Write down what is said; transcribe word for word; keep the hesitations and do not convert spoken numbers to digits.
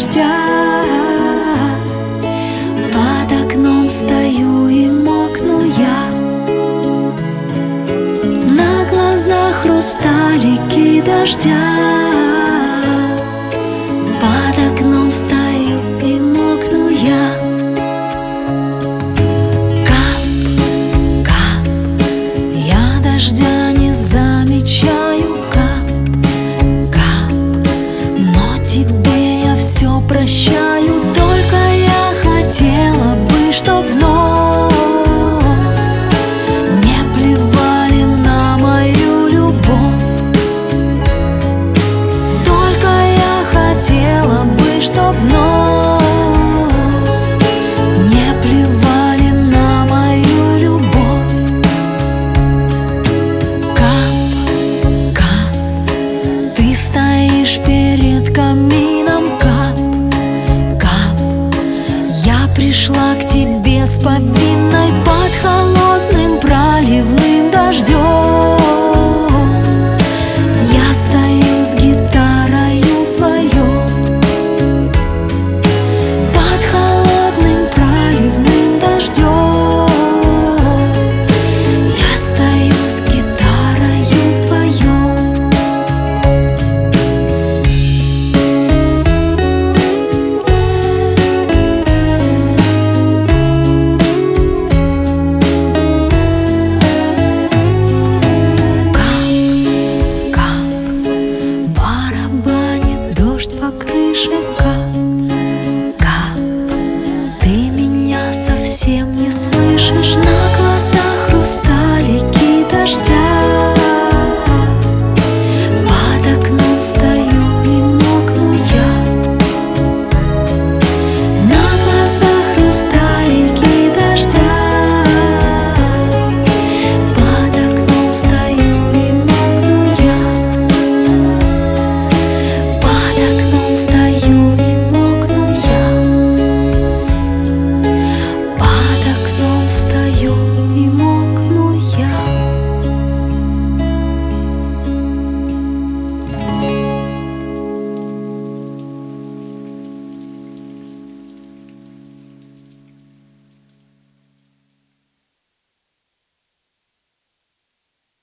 дождя. Под окном стою и мокну я. На глазах хрусталики дождя. Под окном стою и мокну я. Кап, кап, я дождя не замечаю. Кап, кап, но тебе я все прощаю. Только я хотела бы, чтоб вновь не плевали на мою любовь. Только я хотела бы, чтоб вновь не плевали на мою любовь. Кап, кап, ты стоишь перед камином. Кап, кап, я пришла к тебе с повинной под холодным проливным дождем. Я стою с гитарою вдвоем под холодным проливным дождем. Я стою с гитарою вдвоем. Барабанит дождь по крыше. Кап, кап, ты меня совсем не слышишь. На глазах хрусталики дождя. Под окном стою и мокну я. На глазах хрусталики